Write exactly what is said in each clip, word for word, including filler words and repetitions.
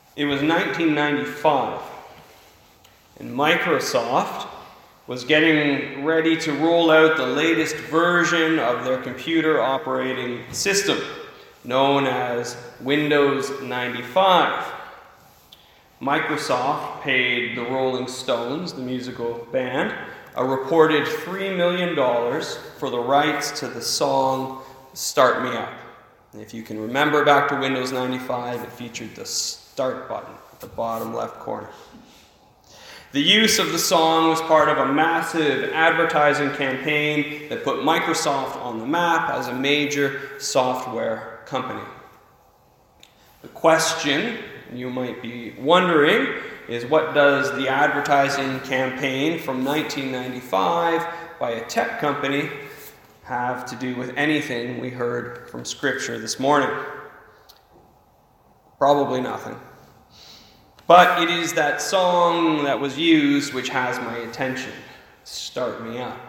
It was nineteen ninety-five, and Microsoft was getting ready to roll out the latest version of their computer operating system, known as Windows ninety-five. Microsoft paid the Rolling Stones, the musical band, a reported three million dollars for the rights to the song Start Me Up. And if you can remember back to Windows ninety-five, it featured the Start button at the bottom left corner. The use of the song was part of a massive advertising campaign that put Microsoft on the map as a major software company. The question you might be wondering is, what does the advertising campaign from nineteen ninety-five by a tech company have to do with anything we heard from Scripture this morning? Probably nothing. But it is that song that was used which has my attention. Start Me Up.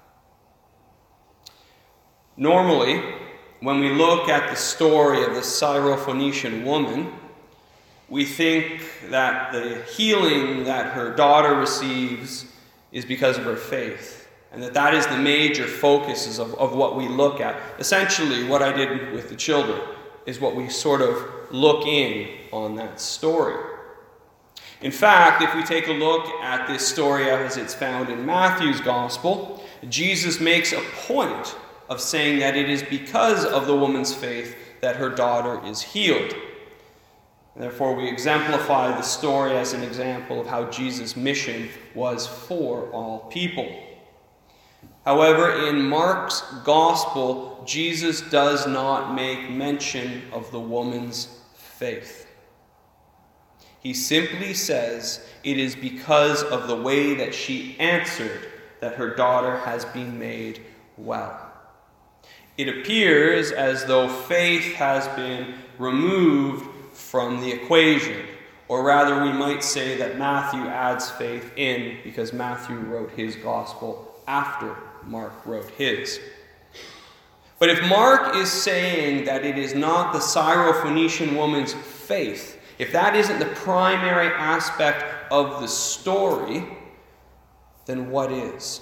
Normally, when we look at the story of the Syrophoenician woman, we think that the healing that her daughter receives is because of her faith, and that that is the major focus of, of what we look at. Essentially, what I did with the children is what we sort of look in on that story. In fact, if we take a look at this story as it's found in Matthew's Gospel, Jesus makes a point of saying that it is because of the woman's faith that her daughter is healed. And therefore, we exemplify the story as an example of how Jesus' mission was for all people. However, in Mark's Gospel, Jesus does not make mention of the woman's faith. He simply says it is because of the way that she answered that her daughter has been made well. It appears as though faith has been removed from the equation, or rather we might say that Matthew adds faith in because Matthew wrote his gospel after Mark wrote his. But if Mark is saying that it is not the Syrophoenician woman's faith, if that isn't the primary aspect of the story, then what is?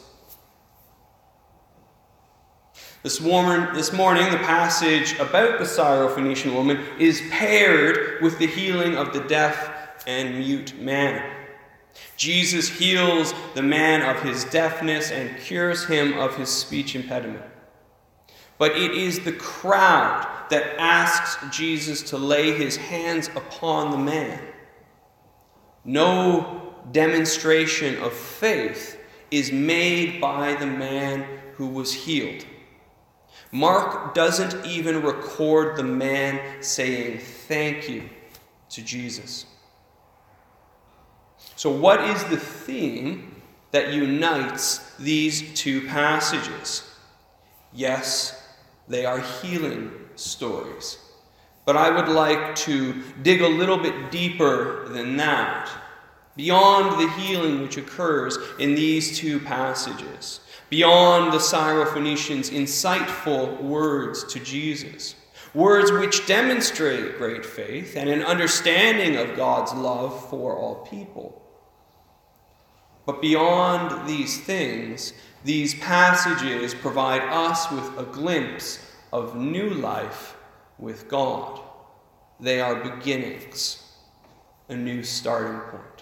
This morning, this morning, the passage about the Syrophoenician woman is paired with the healing of the deaf and mute man. Jesus heals the man of his deafness and cures him of his speech impediment. But it is the crowd that asks Jesus to lay his hands upon the man. No demonstration of faith is made by the man who was healed. Mark doesn't even record the man saying thank you to Jesus. So what is the theme that unites these two passages? Yes, they are healing stories. But I would like to dig a little bit deeper than that, beyond the healing which occurs in these two passages, beyond the Syrophoenician's insightful words to Jesus, words which demonstrate great faith and an understanding of God's love for all people. But beyond these things, these passages provide us with a glimpse of new life with God. They are beginnings, a new starting point.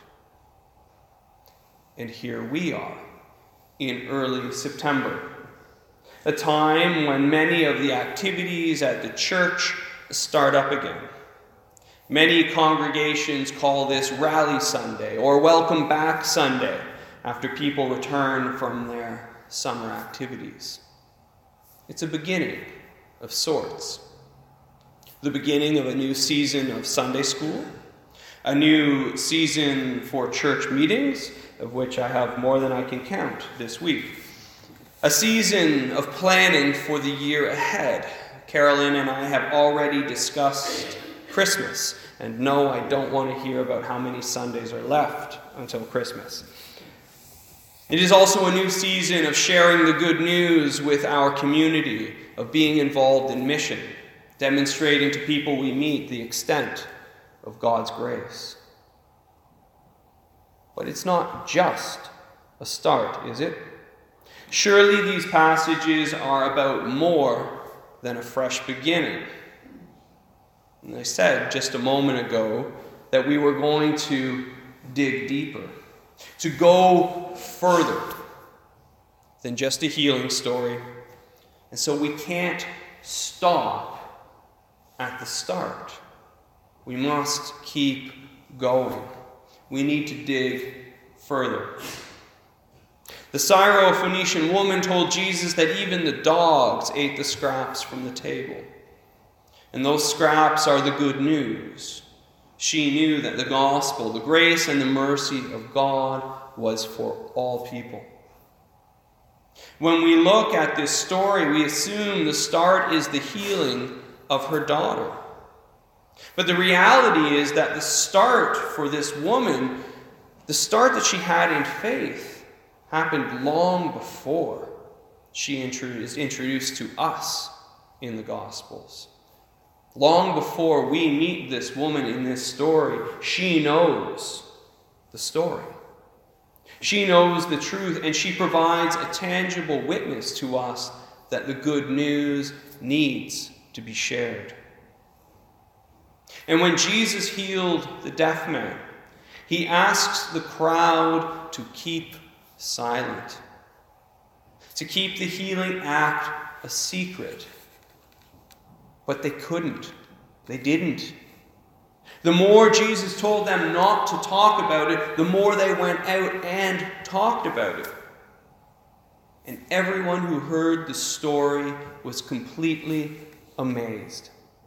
And here we are in early September, a time when many of the activities at the church start up again. Many congregations call this Rally Sunday or Welcome Back Sunday after people return from their summer activities. It's a beginning of sorts. The beginning of a new season of Sunday school, a new season for church meetings, of which I have more than I can count this week. A season of planning for the year ahead. Carolyn and I have already discussed Christmas, and no, I don't want to hear about how many Sundays are left until Christmas. It is also a new season of sharing the good news with our community, of being involved in mission, demonstrating to people we meet the extent of God's grace. But it's not just a start, is it? Surely these passages are about more than a fresh beginning. And I said just a moment ago that we were going to dig deeper, to go further than just a healing story. And so we can't stop at the start. We must keep going. We need to dig further. The Syrophoenician woman told Jesus that even the dogs ate the scraps from the table. And those scraps are the good news. She knew that the gospel, the grace and the mercy of God was for all people. When we look at this story, we assume the start is the healing of her daughter. But the reality is that the start for this woman, the start that she had in faith, happened long before she is introduced to us in the Gospels. Long before we meet this woman in this story, she knows the story. She knows the truth, and she provides a tangible witness to us that the good news needs to be shared. And when Jesus healed the deaf man, he asks the crowd to keep silent, to keep the healing act a secret. But they couldn't. They didn't. The more Jesus told them not to talk about it, the more they went out and talked about it. And everyone who heard the story was completely amazed.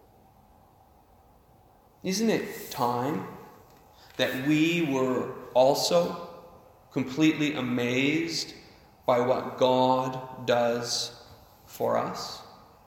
Isn't it time that we were also completely amazed by what God does for us?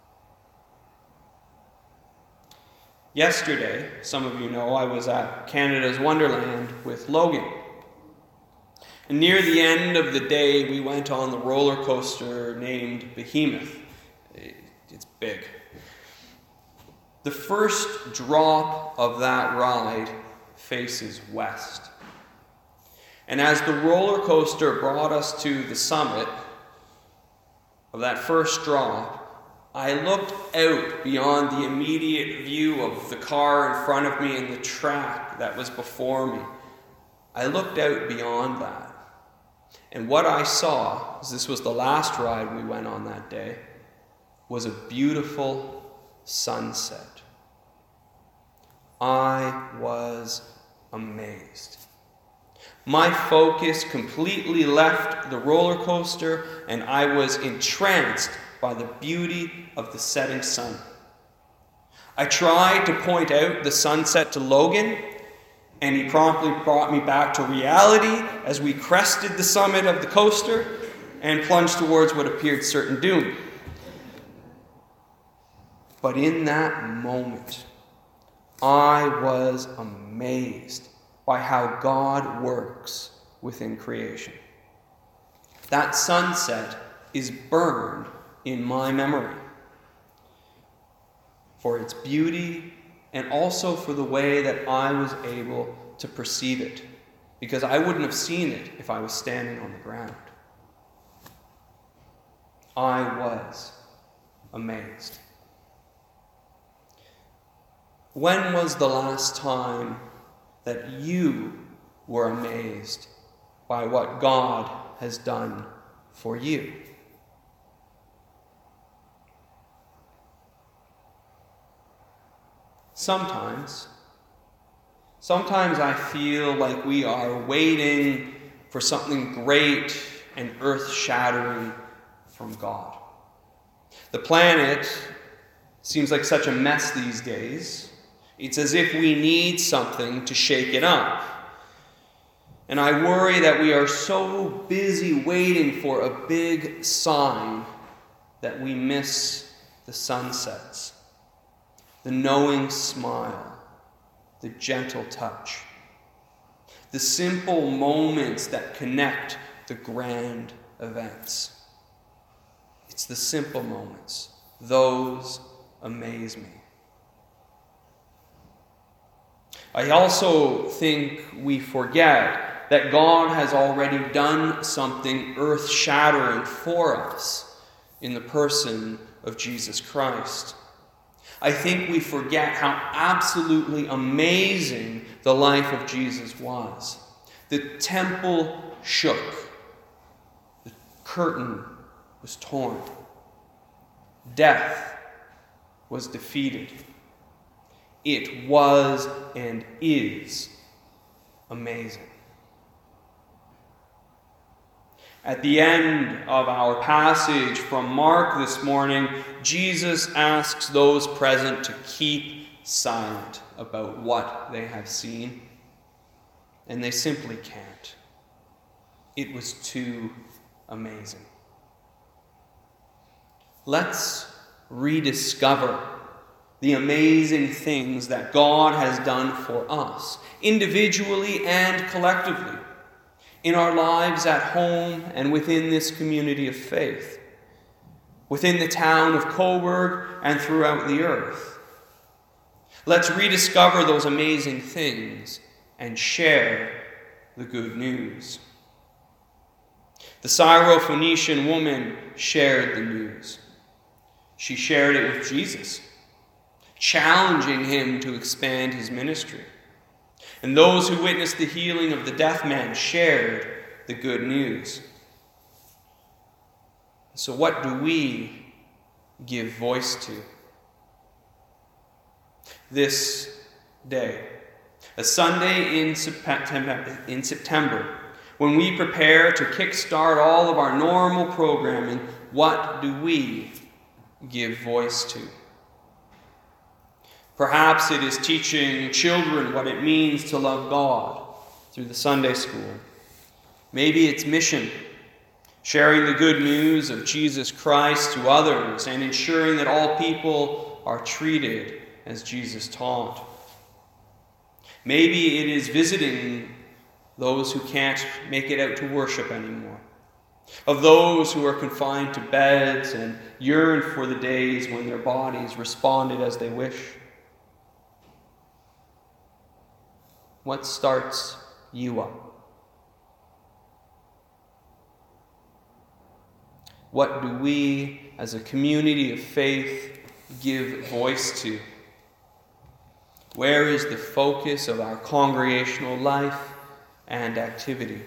Yesterday, some of you know, I was at Canada's Wonderland with Logan. And near the end of the day, we went on the roller coaster named Behemoth. It's big. The first drop of that ride faces west. And as the roller coaster brought us to the summit of that first drop, I looked out beyond the immediate view of the car in front of me and the track that was before me. I looked out beyond that. And what I saw, as this was the last ride we went on that day, was a beautiful sunset. I was amazed. My focus completely left the roller coaster, and I was entranced by the beauty of the setting sun. I tried to point out the sunset to Logan, and he promptly brought me back to reality as we crested the summit of the coaster and plunged towards what appeared certain doom. But in that moment, I was amazed by how God works within creation. That sunset is burned in my memory for its beauty and also for the way that I was able to perceive it, because I wouldn't have seen it if I was standing on the ground. I was amazed. When was the last time that you were amazed by what God has done for you? Sometimes, sometimes I feel like we are waiting for something great and earth-shattering from God. The planet seems like such a mess these days. It's as if we need something to shake it up. And I worry that we are so busy waiting for a big sign that we miss the sunsets, the knowing smile, the gentle touch, the simple moments that connect the grand events. It's the simple moments. Those amaze me. I also think we forget that God has already done something earth-shattering for us in the person of Jesus Christ. I think we forget how absolutely amazing the life of Jesus was. The temple shook. The curtain was torn. Death was defeated. It was and is amazing. At the end of our passage from Mark this morning, Jesus asks those present to keep silent about what they have seen, and they simply can't. It was too amazing. Let's rediscover the amazing things that God has done for us, individually and collectively, in our lives at home and within this community of faith, within the town of Coburg and throughout the earth. Let's rediscover those amazing things and share the good news. The Syrophoenician woman shared the news. She shared it with Jesus, challenging him to expand his ministry. And those who witnessed the healing of the deaf man shared the good news. So what do we give voice to? This day, a Sunday in September, in September, when we prepare to kickstart all of our normal programming, what do we give voice to? Perhaps it is teaching children what it means to love God through the Sunday school. Maybe it's mission, sharing the good news of Jesus Christ to others and ensuring that all people are treated as Jesus taught. Maybe it is visiting those who can't make it out to worship anymore, of those who are confined to beds and yearn for the days when their bodies responded as they wish. What starts you up? What do we, as a community of faith, give voice to? Where is the focus of our congregational life and activity?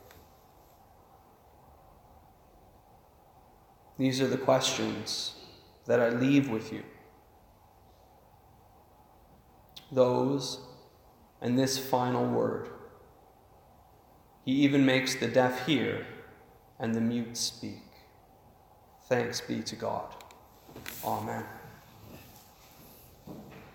These are the questions that I leave with you. Those and this final word. He even makes the deaf hear and the mute speak. Thanks be to God. Amen.